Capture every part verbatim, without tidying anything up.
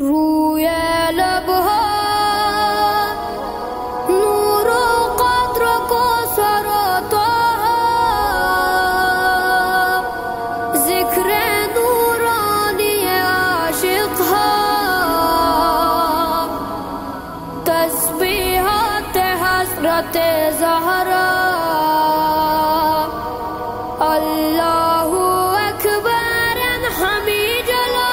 روی لبها نور و قدر و کوثر و طه، ذکر نورانی عاشقها، تسبیحات حضرت زهرا. الله اکبر حمید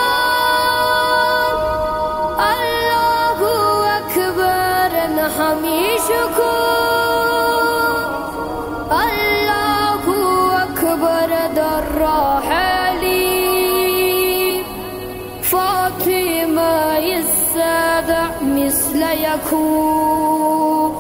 الله، الله اکبر حمید شکر، الله اکبر در راه علی، فاطمه السادة مثل یکون.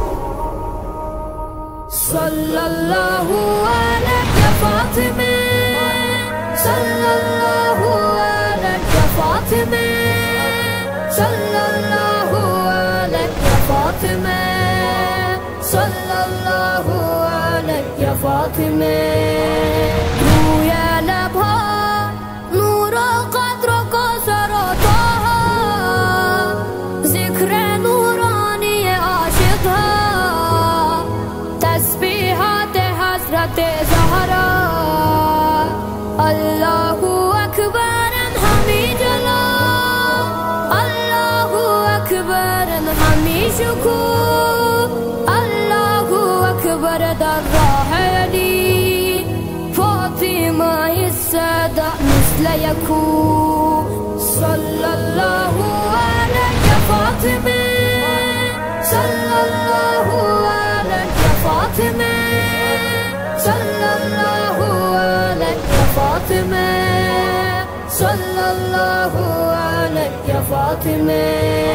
صلی الله علیک فاطمه، صلی الله علیک فاطمه، صلی الله علیک فاطمه، صلی الله علیک فاطمه. روی لبها نور و قدر و کوثر و طه، ذکر نورانی عاشقها، تسبیحات حضرت زهرا. الله اکبر حمید الله، الله اکبر حمید شکر، الله اکبر در راه علی، فاطمه السادة مثل یکون. صلی الله علیک فاطمه، صلی الله علیک فاطمه، صلی الله علیک فاطمه، صلی الله علیک فاطمه.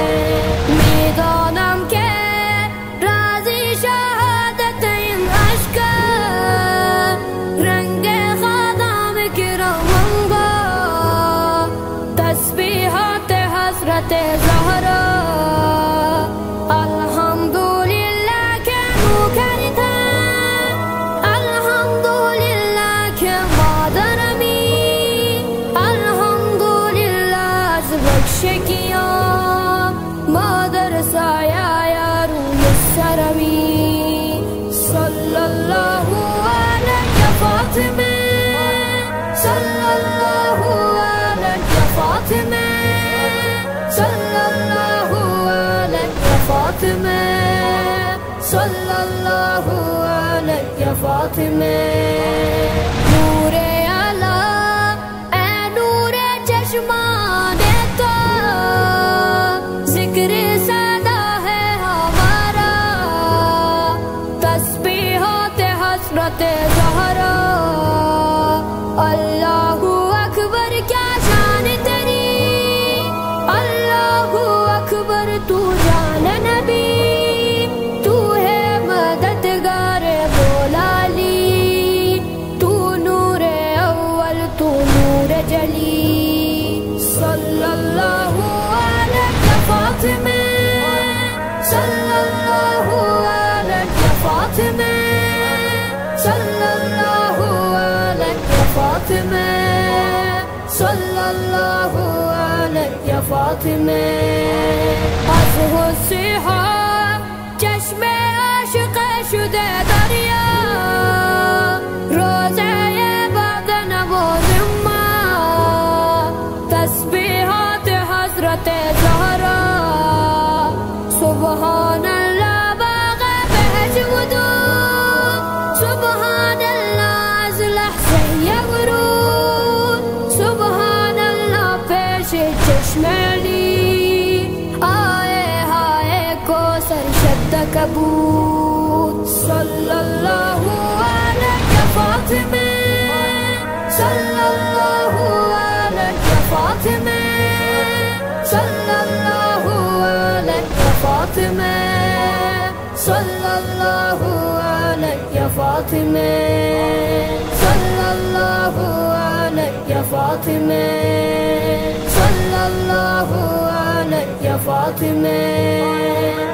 میدانم که رازی شهادت این عشق، رنگ خادم کرامانگا، تسبیحات حضرت زهرا. الحمدلله که نوکرتم، الحمدلله که مادرمی، الحمدلله از بخشگیام مادر سایه روی سرمی. صلی الله علیک فاطمه، صلی الله علیک فاطمه، صلی الله علیک فاطمه، صلی الله علیک فاطمه. نور اعلی ای نور چشمان تو، ذکر سدا ہے ہمارا، تسبیحات حضرت زہرا. اللہ اکبر کیا شان تیری، اللہ اکبر تو جان نبی، تو ہے مددگار بولالی، تو نور اول تو نور جلی. صلی اللہ علیک فاطمه، صلی اللہ علیک فاطمه، صلی اللہ علیک فاطمه، صلی اللہ علیک فاطمه. از حسیها چشم عاشق شده دریا، روزه بعد نماز ما، تسبیحات حضرت زهرا. سبحان الله باغ بهج ودود، سبحان الله از لحظه ورود، سبحان الله پیش چشم علی، آئے ہائے کو سر شد کبود. صلی اللہ علیک فاطمه، صلی اللہ علیک فاطمه، صلی اللہ علیک فاطمه، صلی اللہ علیک فاطمه، صلی اللہ علیک فاطمه، صلی اللہ علیک فاطمه.